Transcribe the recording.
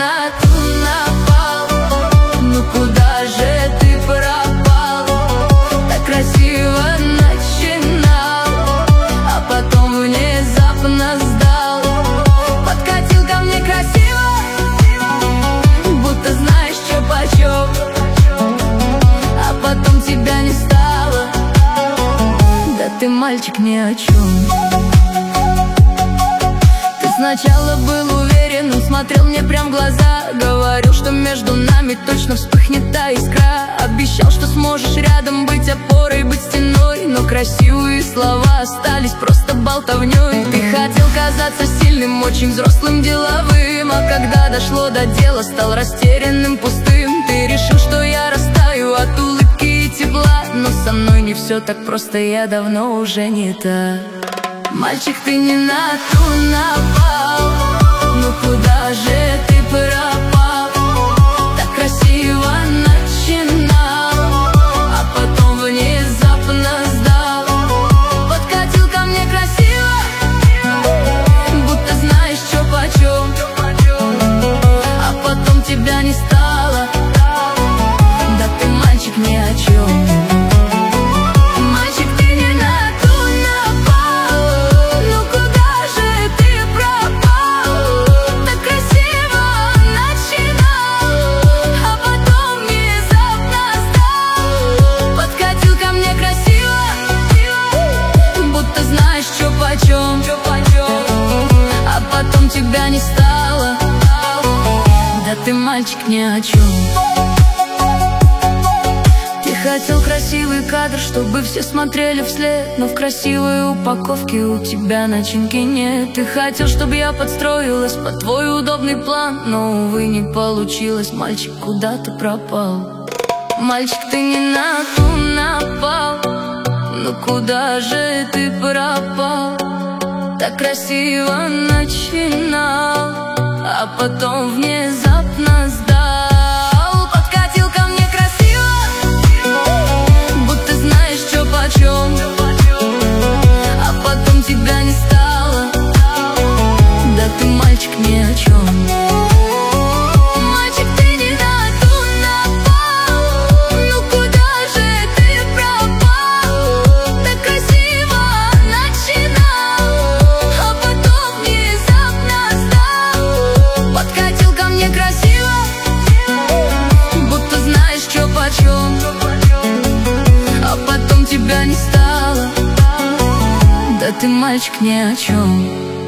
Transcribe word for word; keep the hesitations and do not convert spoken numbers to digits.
на ту напал. Ну куда же ты пропал? Так красиво начинал, а потом внезапно сдал. Подкатил ко мне красиво, будто знаешь, чё почём, а потом тебя не стало. Да ты, мальчик, ни о чем. Ты сначала был уверен, смотрел мне прям в глаза, говорил, что между нами точно вспыхнет та искра. Обещал, что сможешь рядом быть опорой, быть стеной, но красивые слова остались просто болтовней. Ты хотел казаться сильным, очень взрослым, деловым, а когда дошло до дела, стал растерянным, пустым. Ты решил, что я растаю от улыбки и тепла, но со мной не все так просто, я давно уже не та. Мальчик, ты не на ту напал. Ну куда же ты пропал? Так красиво начинал, а потом внезапно сдал. Подкатил ко мне красиво, будто знаешь, чё почём, а потом тебя не стало. Да ты, мальчик, ни о чем. А потом тебя не стало. Да ты, мальчик, ни о чем. Ты хотел красивый кадр, чтобы все смотрели вслед, но в красивой упаковке у тебя начинки нет. Ты хотел, чтобы я подстроилась под твой удобный план, но, увы, не получилось. Мальчик, куда ты пропал? Мальчик, ты не на ту напал. Ну куда же ты пропал? Так красиво начинал, а потом внезапно сдал. Подкатил ко мне красиво, будто знаешь, чё почём, а потом тебя не стало. Да ты, мальчик, ни о чем. А потом тебя не стало. Да ты, мальчик, ни о чем.